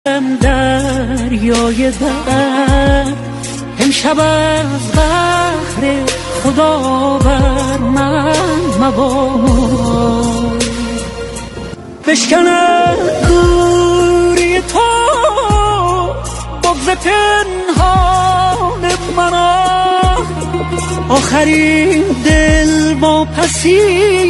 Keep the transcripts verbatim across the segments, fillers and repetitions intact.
دریای درد امشب از بحر خدا بر من مباد، بشکند دوری تو بغض پنهان مرا، آخرین دل با پسی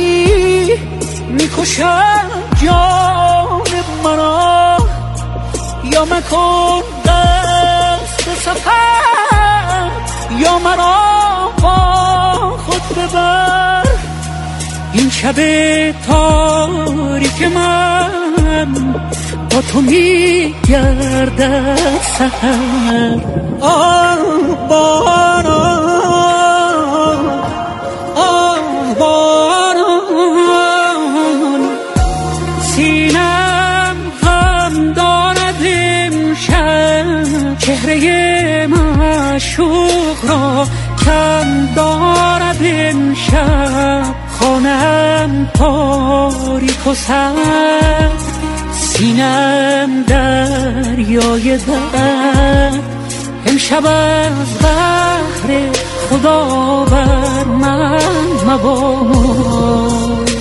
میکشد جان مرا. یا مکن دست سفر یا مرا با خود ببر، این شب تاریک من با تو میگردد سحر. آه باران آه باران سینم غم دارد امشب، چهره معشوق را کم دارد امشب، خانم تاریک و سرد، سینم دریای درد امشب از بحر خدا بر من مباد.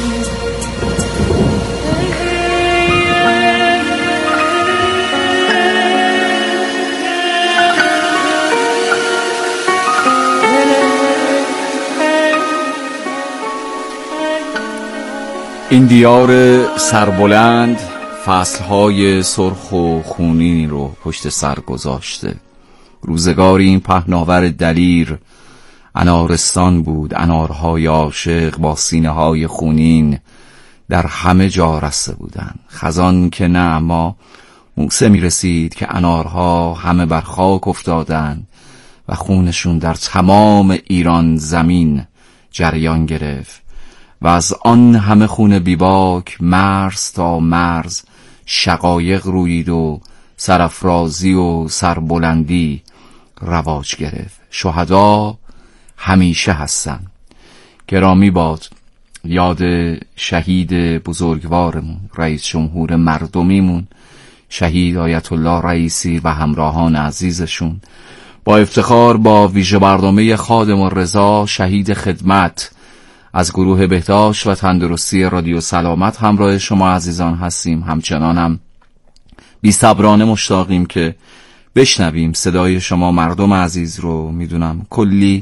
این دیار سربلند فصلهای سرخ و خونینی رو پشت سر گذاشته. روزگاری این پهناور دلیر انارستان بود، انارهای عاشق با سینه های خونین در همه جا رسته بودن. خزان که نه، اما موسه می رسید که انارها همه بر خاک افتادن و خونشون در تمام ایران زمین جریان گرفت و از آن همه خون بیباک مرز تا مرز شقایق رویید و سرافرازی و سربلندی رواج گرفت. شهدا همیشه هستن. گرامی باد یاد شهید بزرگوارمون، رئیس جمهور مردمیمون، شهید آیت الله رئیسی و همراهان عزیزشون. با افتخار با ویژه برنامه خادم الرضا شهید خدمت از گروه بهداشت و تندرستی رادیو سلامت همراه شما عزیزان هستیم. همچنان هم بی صبرانه مشتاقیم که بشنویم صدای شما مردم عزیز رو. میدونم کلی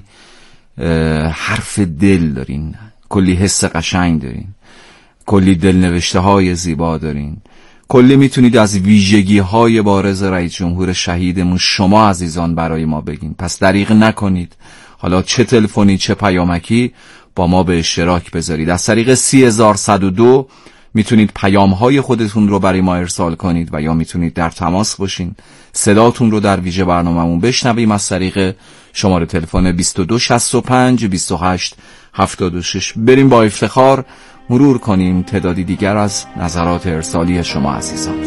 حرف دل دارین، کلی حس قشنگ دارین، کلی دلنوشته های زیبا دارین، کلی میتونید از ویژگی های بارز رئیس جمهور شهیدمون شما عزیزان برای ما بگین. پس دریغ نکنید، حالا چه تلفنی چه پیامکی با ما به اشتراک بذارید. از طریق سی هزار و صد و دو میتونید پیام های خودتون رو برای ما ارسال کنید و یا میتونید در تماس باشین، صداتون رو در ویژه برنامه‌مون بشنویم از طریق شماره تلفن بیست و دو شصت و پنج بیست و هشت هفتاد و شش. بریم با افتخار مرور کنیم تعدادی دیگر از نظرات ارسالی شما عزیزان.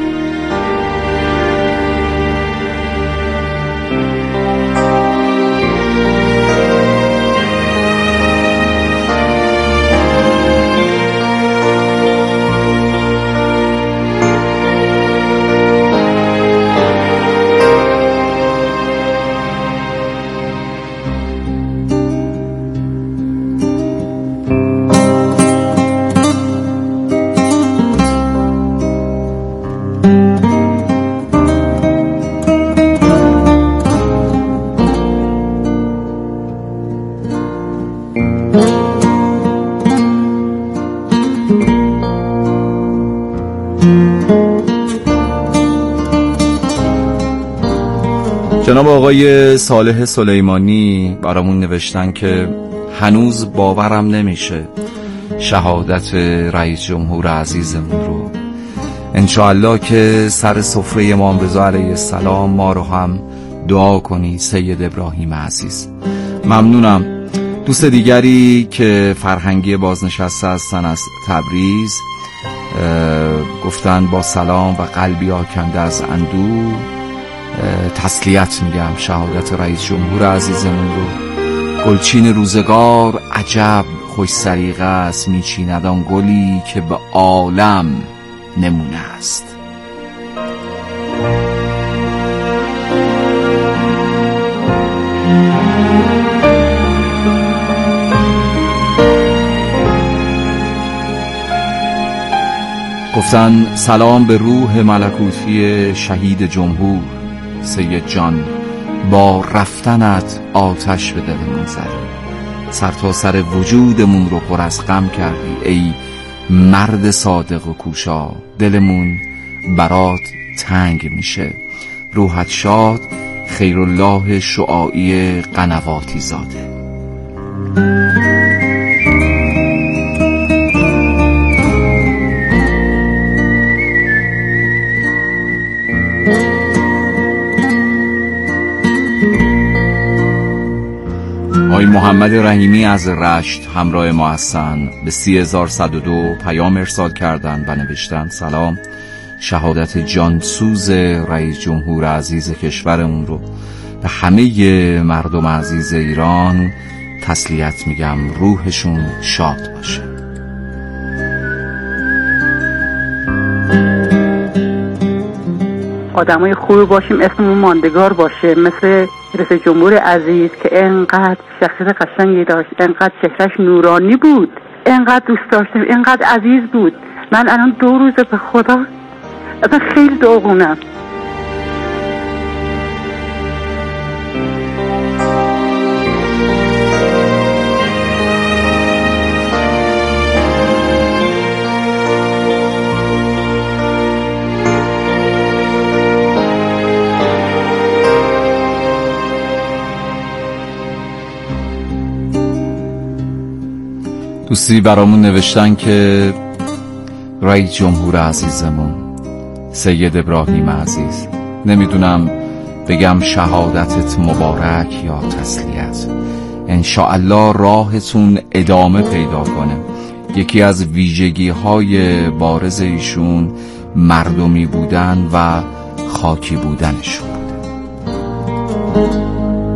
جناب آقای صالح سلیمانی برامون نوشتن که هنوز باورم نمیشه شهادت رئیس جمهور عزیزمون رو. انشاءالله که سر سفره امام رضا علیه السلام ما رو هم دعا کنی سید ابراهیم عزیز. ممنونم. دوست دیگری که فرهنگی بازنشسته هستن از تبریز گفتن با سلام و قلبی آکنده از اندوه تسلیت میگم شهادت رئیس جمهور عزیزمون رو. گلچین روزگار عجب خوش سریغه است، میچیند آن گلی که به عالم نمونه است. گفتن سلام به روح ملکوتی شهید جمهور. سید جان با رفتنت آتش به دلمون زدی، سر تا سر وجودمون رو پر از غم کردی. ای مرد صادق و کوشا، دلمون برات تنگ میشه. روحت شاد. خیرالله شعاعی قنواتی زاده. آقای محمد رحیمی از رشت همراه ما هستن. به سی هزار و صد و دو پیام ارسال کردن و نوشتن سلام، شهادت جانسوز رئیس جمهور عزیز کشورمون رو به همه مردم عزیز ایران تسلیت میگم. روحشون شاد باشه. آدمای خوبی باشیم، اسممون ماندگار باشه، مثل رئیس جمهور عزیز که انقدر شخصیت قشنگی داشت، انقدر چهرهش نورانی بود، انقدر دوست داشتم، انقدر عزیز بود. من الان دو روزه به خدا اصلا خیلی داغونم. دوستی برامون نوشتن که رئیس جمهور عزیزمون سید ابراهیم عزیز، نمیدونم بگم شهادتت مبارک یا تسلیت. انشاءالله راهتون ادامه پیدا کنه. یکی از ویژگی های بارز ایشون مردمی بودن و خاکی بودنشون بوده.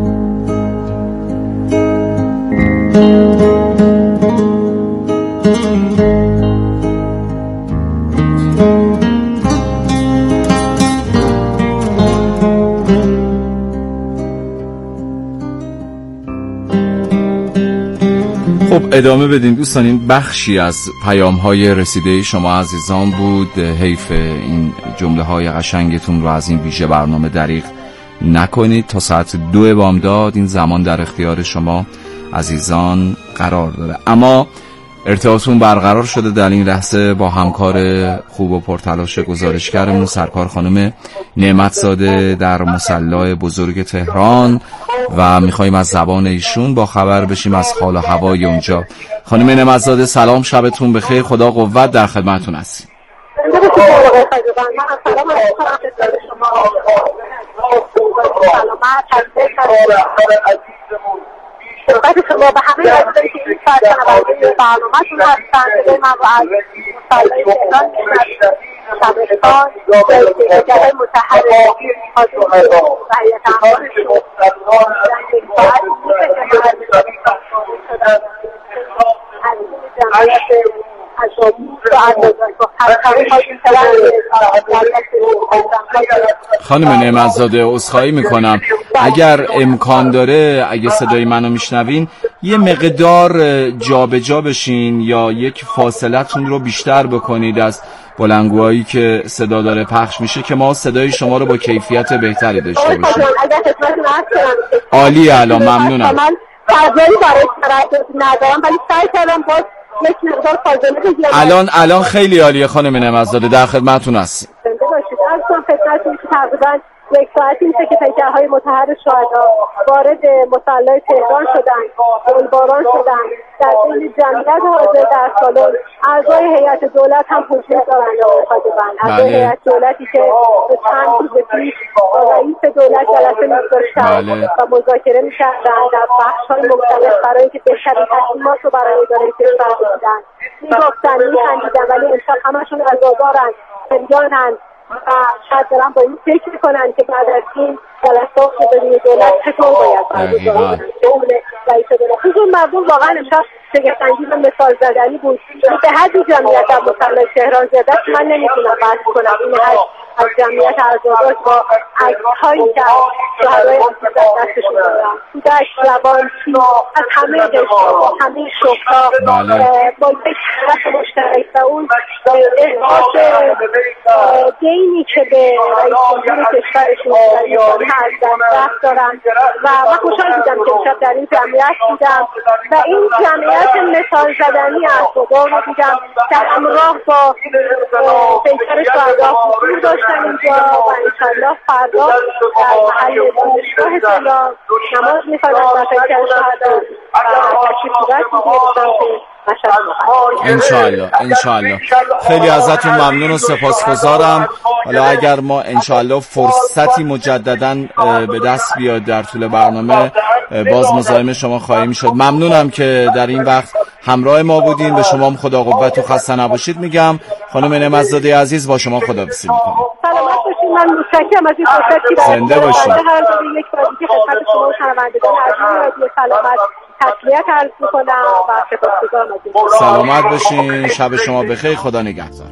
خب ادامه بدین دوستان. این بخشی از پیام های رسیده شما عزیزان بود. حیف این جمله های قشنگتون رو از این ویژه برنامه دریغ نکنید. تا ساعت دو بامداد این زمان در اختیار شما عزیزان قرار داره. اما ارتباطتون برقرار شده در این لحظه با همکار خوب و پرتلاش گزارشگرمون سرکار خانم نعمتزاده در مصلی بزرگ تهران و میخواییم از زبان ایشون با خبر بشیم از حال و هوای اونجا. خانم نعمتزاده سلام، شبتون بخیر، خدا قوت، در خدمتتون هستیم. خدمت شما به همه عزیزانی که این ساعت شنونده برنامه‌تون هستن. صدای من رو از مصلی تهران میشنوید. شبستان جلسه‌های متحرک حاضر و هیئت اموالشون در یک ساعت میشه که من از جمعیت خانم نعمتزاده عذرخواهی میکنم، اگر امکان داره اگه صدای منو میشنوین یه مقدار جابجا جا بشین یا یک فاصلتون رو بیشتر بکنید از بلندگوهایی که صدا داره پخش میشه که ما صدای شما رو با کیفیت بهتری داشته باشیم. عالیه، الان ممنونم. من فضایی برای تردد ندارم ولی سعی کردم باز یک مقدار فاصله بگیرم. الان الان خیلی عالیه خانم نعمتزاده، در خدمتتون هستیم. زنده باشید. از اون خدمتتون که تقریبا یک ساعتی میشه که پیکرهای متحرک شهدا وارد مصلی تهران شدن، گلباران شدن. در بین جمعیت حاضر در سالن اعضای هیئت دولت هم حضور دارند. اعضای هیئت دولتی که به چند روز پیش با رئیس دولت جلسه می‌گذاشتن و مذاکره می‌کردن در بخش‌های مختلف برای اینکه بهترین تصمیمات رو برای اداره کشور بگیرن. می‌گفتن، می‌خندیدن، ولی امشب همشون عزادارن، پنجانن و شاید دارن با این فکر میکنن که بعد از این جلسات بدون دولت چطور باید برگزار کنن. رئیس دولت حضور مردم واقعا امشب شگفت‌انگیز و مثال زدنی بود. به حدی جمعیت در مصلی تهران زیاده است من نمیتونم بحث کنم. این حد از جمعیت عزادار با عکس‌هایی که از شهدای عزیز دستشون دارم، کودک، جوان، پیر، از همه قشرها با همه شغل‌ها با یک هدف مشترک و اون احساس دینی که به رئیس جمهور کشورشون از دست دارم و من خوشحال بودم که امشب در این جمعیت بودم و این جمعیت مثال زدنی عزادار رو دیدم در همراه با پیکر شهدا حضور داشتن اینجا و انشالله فردا در محل دانشگاه سلام نماز می‌خوانند و پیکر شهدا تشریف ببرید. انشالله انشالله خیلی ازتون ممنون و سپاسگزارم. حالا اگر ما انشالله فرصتی مجددا به دست بیاد در طول برنامه باز مزاحم شما خواهیم شد. ممنونم که در این وقت همراه ما بودین. به شما هم خدا قوت و خسته نباشید میگم. خانم نعمت‌زاده عزیز با شما خداحافظی میکنم. سلامت باشید. من متشکرم از این فرصتی که زنده باشید. هر روز یک بار دیگه خدمت شما و شنوندگان عزیز رادیو سلامت تسلیت عرض میکنم و سپاسگزارم از این. سلامت باشین. شب شما بخیر. خدا نگهدار.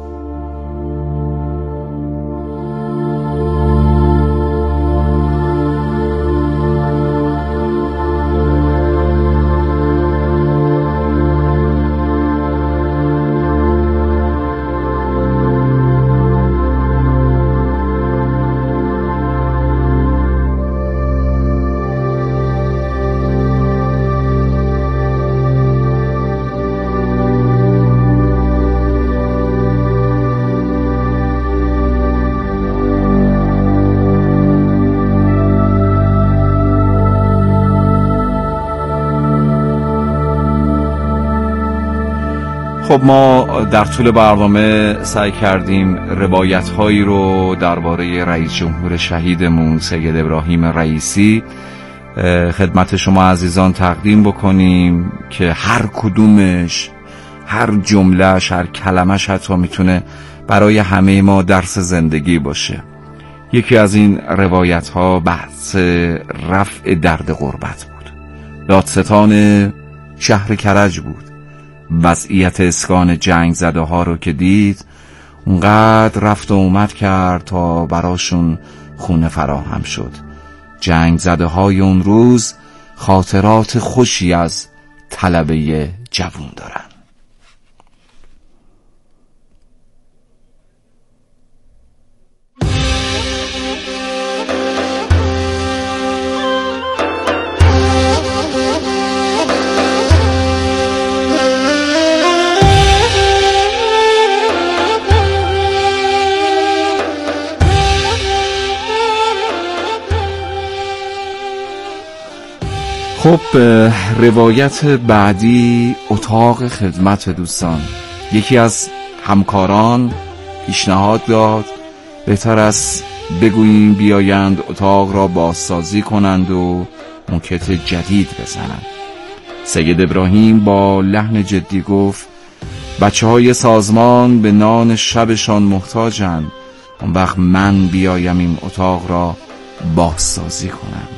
خب ما در طول برنامه سعی کردیم روایت هایی رو درباره رئیس جمهور شهیدمون سید ابراهیم رئیسی خدمت شما عزیزان تقدیم بکنیم که هر کدومش، هر جملهش، هر کلمش حتی میتونه برای همه ما درس زندگی باشه. یکی از این روایت ها بحث رفع درد غربت بود. دادستان شهر کرج بود. وضعیت اسکان جنگ زده ها رو که دید اونقدر رفت و اومد کرد تا براشون خونه فراهم شد. جنگ زده های اون روز خاطرات خوشی از طلبه جوون دارن. خب روایت بعدی اتاق خدمت دوستان. یکی از همکاران پیشنهاد داد بهتر است بگوییم بیایند اتاق را بازسازی کنند و موکت جدید بزنند. سید ابراهیم با لحن جدی گفت بچه های سازمان به نان شبشان محتاجند، اون وقت من بیایم این اتاق را بازسازی کنم.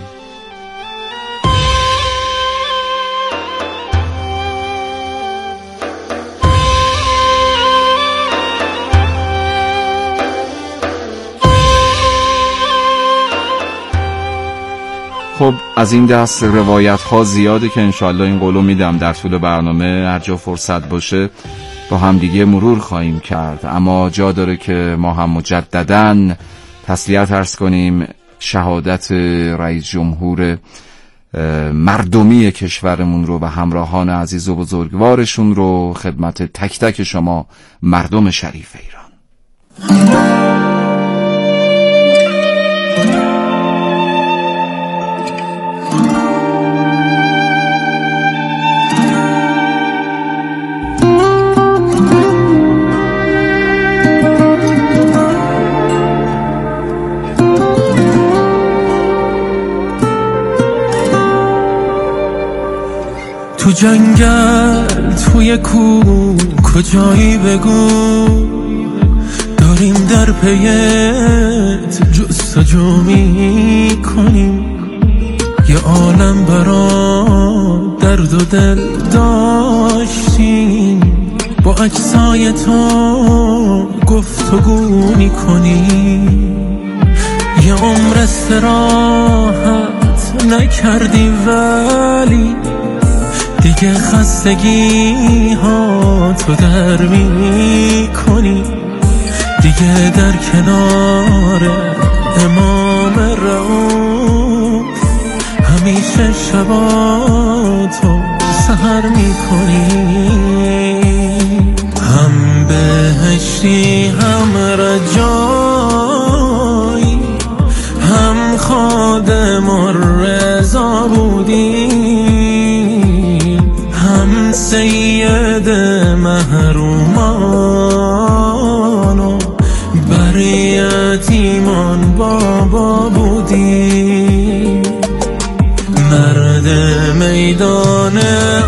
خب از این دست روایت ها زیاده که انشالله این قولو میدم در طول برنامه هر جا فرصت باشه با هم دیگه مرور خواهیم کرد. اما جا داره که ما هم مجدداً تسلیت عرض کنیم شهادت رئیس جمهور مردمی کشورمون رو و همراهان عزیز و بزرگوارشون رو خدمت تک تک شما مردم شریف ایران. تو جنگل توی کوه کجایی بگو، داریم در پیت جستجو می کنیم. یه عالم برا درد و دل داشتیم، با اجزای تو گفتگو میکنی، یه عمر استراحت نکردی ولی دیگه خستگی ها تو در میکنی، دیگه در کنار امام رؤوف همیشه شباتو سحر میکنی. هم بهشتی هم رجایی، هم خادم الرضا بودی، هم سید محرومان و بر یتیمان بابا بودی. مرد میدان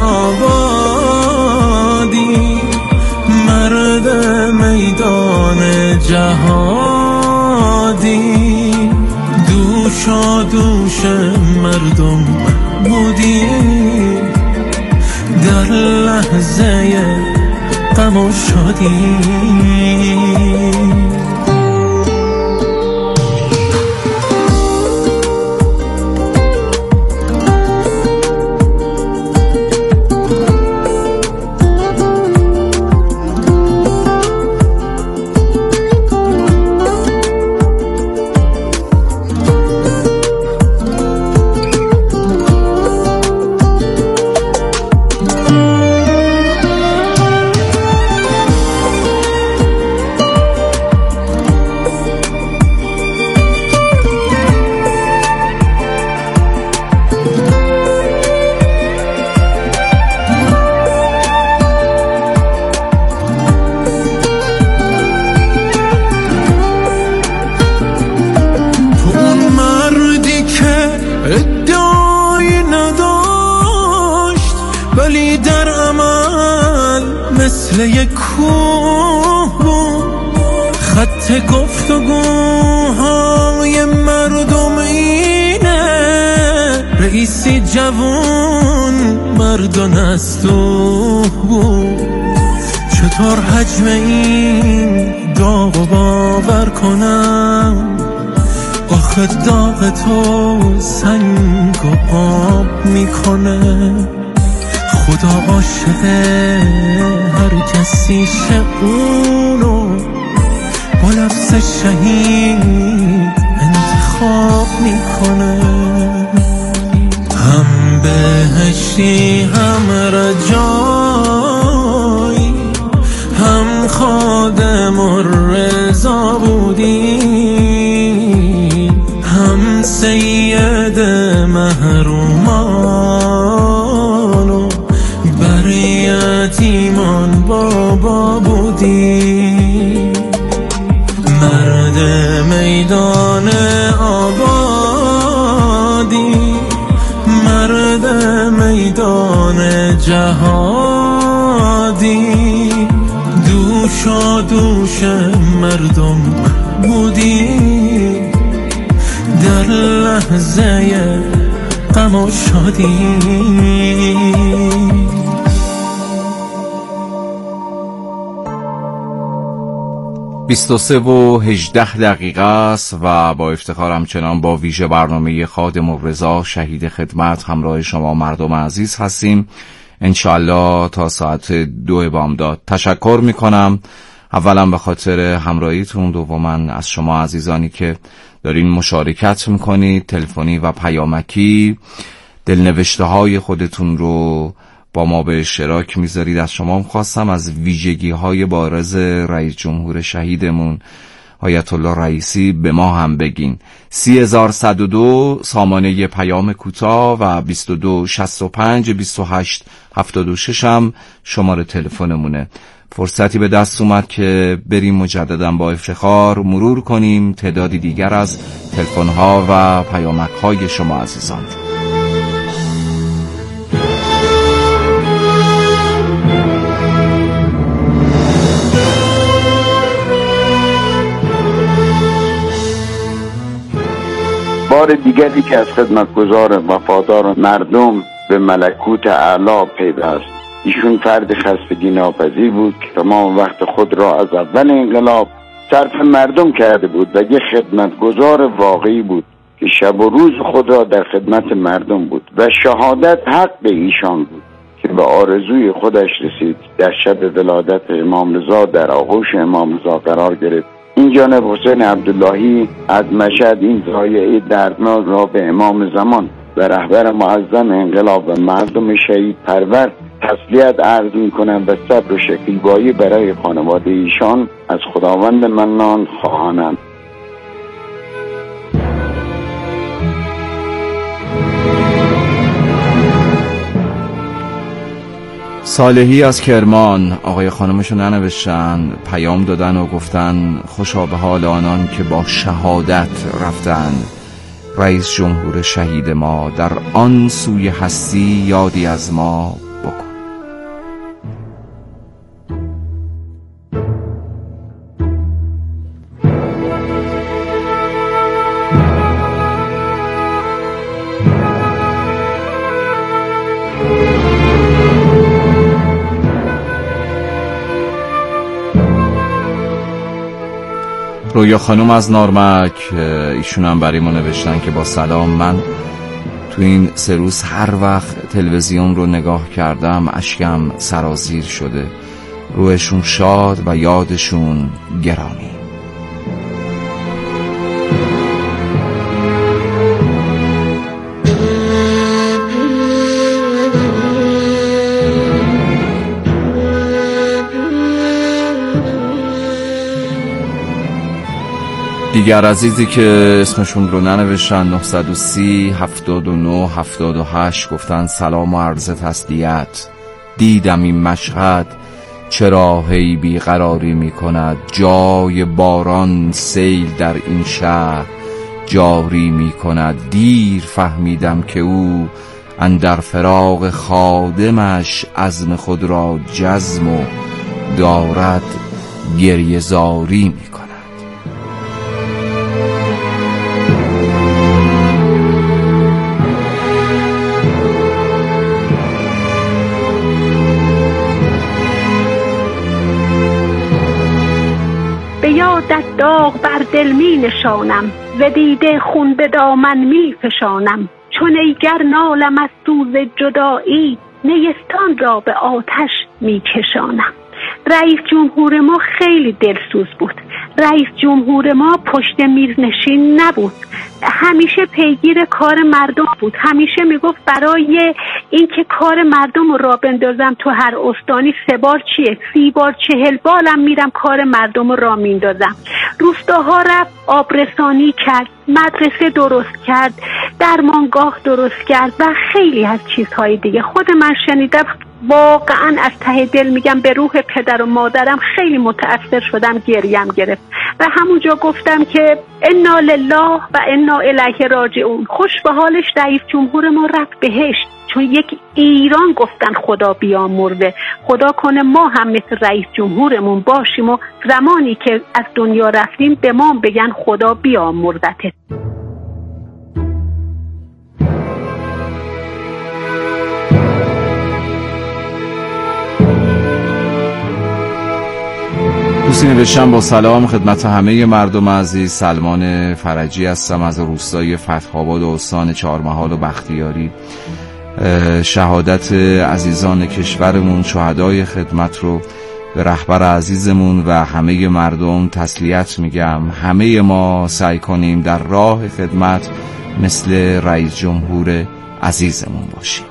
آبادی، مرد میدان جهادی، دوشا دوش مردم بودی، در لحظه غم و شادی. ادعایی نداشت ولی در عمل مثل یک کوه بود. خط گفتگوهای مردم اینه، رئیسی جوون مرد و نستوه بود. چطور حجم این داغ و باور کنم، آخه داغ تو سنگ و آب میکنه. خدا عاشق هر کسی اونو با لفظ شهید انتخاب میکنه. هم بهشتی هم رجایی، هم خادم الرضا بودی، هم سید محرومان و بر یتیمان بابا بودی. مرد میدان آبادی، مرد میدان جهادی، دوشا دوش مردم بودی، در لحظه غم و شادی. بیست و سه و هجده دقیقه است و با افتخار همچنان با ویژه برنامه خادم الرضا شهید خدمت همراه شما مردم عزیز هستیم. انشالله تا ساعت دو بامداد. تشکر میکنم اولا به خاطر همراهیتون، دوما از شما عزیزانی که دارین مشارکت میکنید تلفنی و پیامکی، دلنوشته های خودتون رو با ما به اشتراک میذارید. از شما خواستم از ویژگی های بارز رئیس جمهور شهیدمون آیت الله رئیسی به ما هم بگین. سی هزار صد و دو سامانه پیام کوتاه و بیست و دو شصت و پنج بیست و هشت هفتاد و شش هم شماره تلفنمونه. فرصتی به دست اومد که بریم مجددا با افتخار مرور کنیم تعدادی دیگر از تلفن‌ها و پیامک‌های شما عزیزان. بار دیگری که از خدمتگزار وفادار مردم به ملکوت اعلی پیوست ایشون فرد خستگی ناپذیر بود که تمام وقت خود را از اول انقلاب صرف مردم کرده بود و یک خدمتگزار واقعی بود که شب و روز خود را در خدمت مردم بود و شهادت حق به ایشان بود که به آرزوی خودش رسید. در شب ولادت امام رضا در آغوش امام رضا قرار گرفت. این جانب حسین عبداللهی از مشهد این ضایعه دردناک را به امام زمان و رهبر معظم انقلاب و مردم شهید پرور تسلیت عرض می‌کنم و صبر و شکیبایی برای خانواده ایشان از خداوند منان خواهانم. صالحی از کرمان، آقای خانمشو ننوشتن، پیام دادن و گفتن خوشا به حال آنان که با شهادت رفتند. رئیس جمهور شهید ما در آن سوی هستی یادی از ما بکن. رویا خانم از نارمک، ایشون هم برای ما نوشتن که با سلام، من تو این سه روز هر وقت تلویزیون رو نگاه کردم اشکم سرازیر شده. روحشون شاد و یادشون گرامی. دیگر عزیزی که اسمشون رو ننوشتن، نه یک صفر هفتاد و نه هفتاد و هشت، گفتن سلام و عرض تسلیت. دیدم این مشهد چرا هی بیقراری می کند، جای باران سیل در این شهر جاری می کند. دیر فهمیدم که او اندر فراق خادمش عزم خود را جزم و دارد گریه زاری می کند. یادت داغ بر دل می نشانم، ز دیده خون به دامن می فشانم. چون ایگر نالم از سوز جدایی، نیستان را به آتش می کشانم. رئیس جمهور ما خیلی دلسوز بود. رئیس جمهور ما پشت میرنشین نبود، همیشه پیگیر کار مردم بود. همیشه میگفت برای اینکه کار مردم رو راه بندازم تو هر استانی سه بار چیه سی بار چهل بالم میرم کار مردم رو راه میندازم. روستاها رفت آبرسانی کرد، مدرسه درست کرد، درمانگاه درست کرد و خیلی از چیزهای دیگه. خود من شنیدم، واقعا از ته دل میگم به روح پدر و مادرم خیلی متأثر شدم، گریم گرفت و همونجا گفتم که انا لله و انا الیه راجعون. خوش به حالش رئیس جمهور ما رفت بهشت، چون یک ایران گفتن خدا بیامرده. خدا کنه ما هم مثل رئیس جمهورمون باشیم و زمانی که از دنیا رفتیم به ما بگن خدا بیامردته. دوستی نوشتم با سلام خدمت همه مردم عزیز. سلمان فرجی هستم از روستای فتح‌آباد و استان چهارمحال و بختیاری. شهادت عزیزان کشورمون، شهدای خدمت رو به رهبر عزیزمون و همه مردم تسلیت میگم. همه ما سعی کنیم در راه خدمت مثل رئیس جمهور عزیزمون باشیم.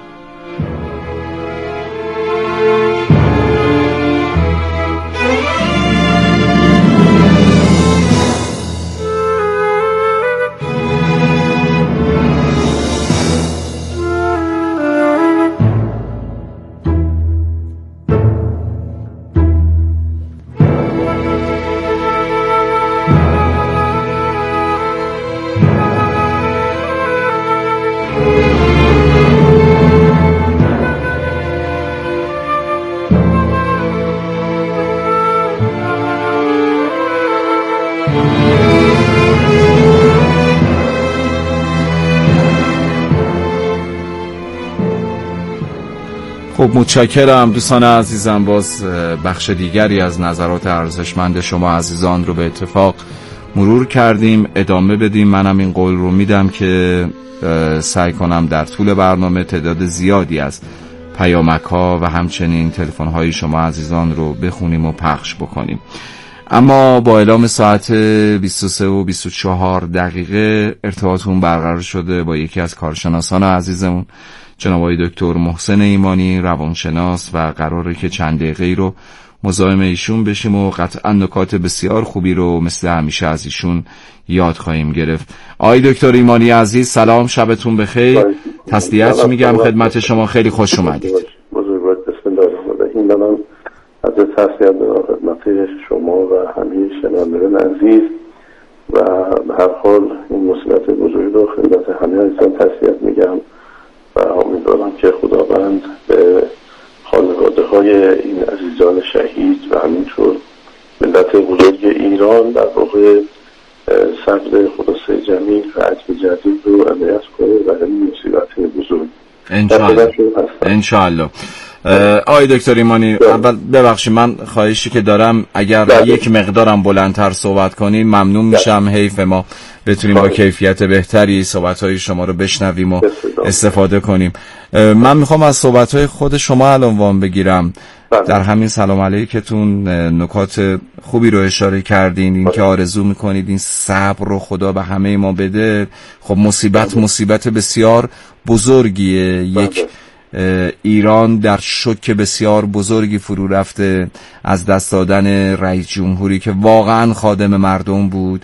خب متشکرم دوستان عزیزم. باز بخش دیگری از نظرات ارزشمند شما عزیزان رو به اتفاق مرور کردیم، ادامه بدیم. منم این قول رو میدم که سعی کنم در طول برنامه تعداد زیادی از پیامک ها و همچنین تلفن های شما عزیزان رو بخونیم و پخش بکنیم. اما با اعلام ساعت بیست و سه و بیست و چهار دقیقه ارتباطمون برقرار شده با یکی از کارشناسان عزیزمون، جناب آقای دکتر محسن ایمانی، روانشناس، و قراره که چند دقیقه‌ای رو مزاحم ایشون بشیم و قطعا نکات بسیار خوبی رو مثل همیشه از ایشون یاد خواهیم گرفت. آقای دکتر ایمانی عزیز سلام، شبتون بخیر. تسلیت میگم خدمت شما، خیلی خوش اومدید. بزرگوار بسم الله الرحمن الرحیم. منم از تسلیت میگم خدمت شما و همه شنوندگان عزیز و به هر حال این مصیبت بزرگ رو خدمت همه عزیزان تسلیت میگم و امیدوارم که خداوند به خانواده های این عزیزان شهید و همینطور ملت بزرگ ایران در واقع صبر خلاصه جمیل و عزم جدید رو عنایت کنه و این مصیبت بزرگ انشاءالله انشاءالله. آقای دکتر ایمانی اول ببخشید من خواهشی که دارم اگر ده. یک مقدارم بلندتر صحبت کنیم ممنون میشم. حیف ما بتونیم با کیفیت بهتری صحبت‌های شما رو بشنویم و استفاده کنیم. من میخوام از صحبت‌های خود شما الان وام بگیرم. در همین سلام علیکتون نکات خوبی رو اشاره کردین، این که آرزو میکنید این صبر رو خدا به همه ما بده. خب مصیبت مصیبت بسیار بزرگیه. یک ایران در شوک بسیار بزرگی فرو رفته از دست دادن رئیس جمهوری که واقعا خادم مردم بود.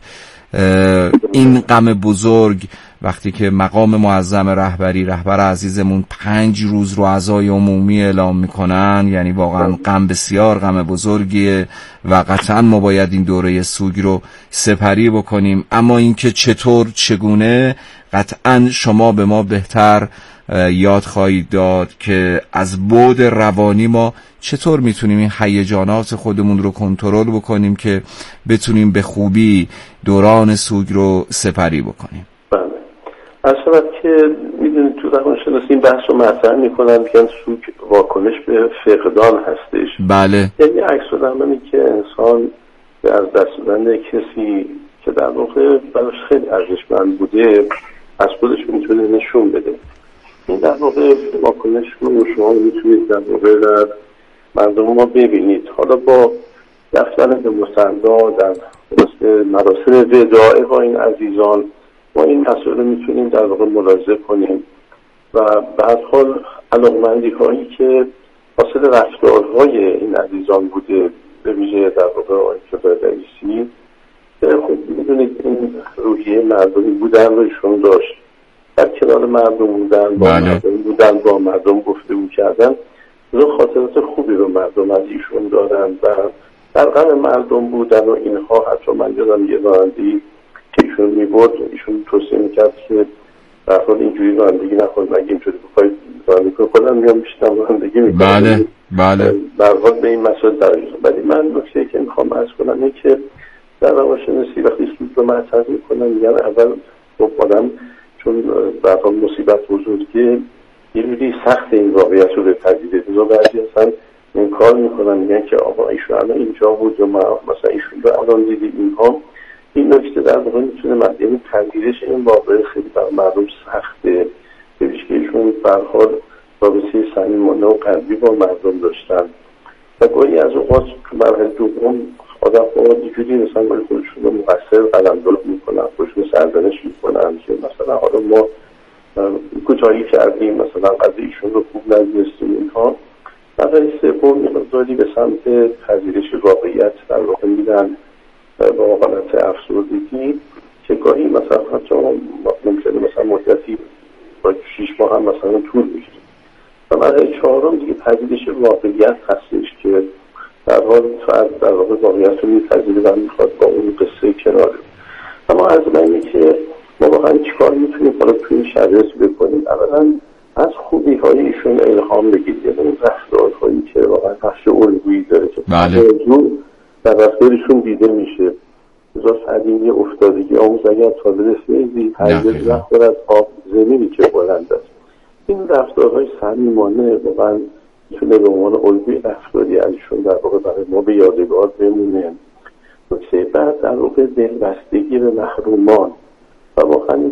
این غم بزرگ وقتی که مقام معظم رهبری رهبر عزیزمون پنج روز رو عزای عمومی اعلام میکنن، یعنی واقعا غم بسیار غم بزرگیه و قطعا ما باید این دوره سوگ رو سپری بکنیم. اما اینکه چطور چگونه قطعا شما به ما بهتر یاد خواهید داد که از بعد روانی ما چطور میتونیم این هیجانات خودمون رو کنترل بکنیم که بتونیم به خوبی دوران سوگ رو سپری بکنیم. بله. اصلا که میدونید تو روانشناسی این بحث رو مطرح میکنن که سوگ واکنش به فقدان هستش. بله. یعنی عکس العملی که انسان از دست دادن کسی که در واقع براش خیلی ارزشمند بوده از خودش میتونه نشون بده. این در واقع واکنش رو شما میتونید در واقع در مردم ما ببینید. حالا با رفتن به مصلا در مراسم وداع با این عزیزان ما این مسئله میتونیم در واقع ملاحظه کنیم و به هر حال علاقمندی هایی که حاصل رفتارهای این عزیزان بوده به ویژه در واقع آقای کفایت رئیسی، خب میدونید این روحیه مردمی بودن رو ایشون داشت، در کنار مردم بودن، با بله. مردم بودن، با مردم گفتگو کردن، رو خاطرات خوبی رو مردم از ایشون دارن و در غم مردم بودن و اینها. حتی من یادم یه رانندگی که ایشون میبرد ایشون توصیه میکرد که در حال اینجوری رانندگی نکنید، مگه اینجوری بخواید رانندگی کنید خودم میام میشتم رانندگی میکنم. بله بله. در حال به این مسئله درجه. ولی من نکته که میخوام عرض کنم اینه که در روانشناسی وقتی سوگ رو مطرح میکنن میگن اول خب آدم چون در حال مصیبت بزرگه یه جوری سخت این واقعیت رو بپذیره. بزا بعضی اصلا این کار میکنن میگن که آقا ایشون الان اینجا بود و مثلا ایشون رو الان دیدی. اینها این نکته در واقع میتونه مردم پذیرش این واقعه خیلی بر مردم سخته، به ویژه که ایشون به هر حال رابطه صمیمانه و قلبی با مردم داشتن و گاهی از اوقات تو مرحله دوم آدم ها دیگری مثلا باید خودشون رو مقصر قلمداد میکنن، خودشون سرزنش میکنن که مثلا حالا ما کوتاهی کردیم، مثلا قضیه ایشون رو خوب ندونستیم. اینها مرحله سوم مقداری به سمت پذیرش واقعیت در واقع میدن با حالت افسردگی که گاهی مثلا حتی ممکنه مثلا مدتی با شیش ماه هم مثلا طول میشه. و مرحله چهارم دیگه پذیرش واقعیت هستش که در حال فرد در واقع واقعیت رو میپذیره و میخواد با اون قصه کناره. اما از اینه که ما واقعا چیکار میتونیم حالا توی این شرایط بکنیم؟ اولا از خوبی های ایشون الهام بگیرید، یعنی اون رفتارهایی که واقعا بخش الگویی داره که بله. در رفتارشون دیده میشه. بذار فردین یه افتادگی آموز اگر تازه رسیدی هرگز رفتار از آب زمینی که بلند است. این رفتارهای صمیمانه واقعا میتونه به عنوان الگوی رفتاری ازشون در واقع برای ما به یادگار بمونه. نکته بعد در واقع دلبستگی به محرومان و واقعا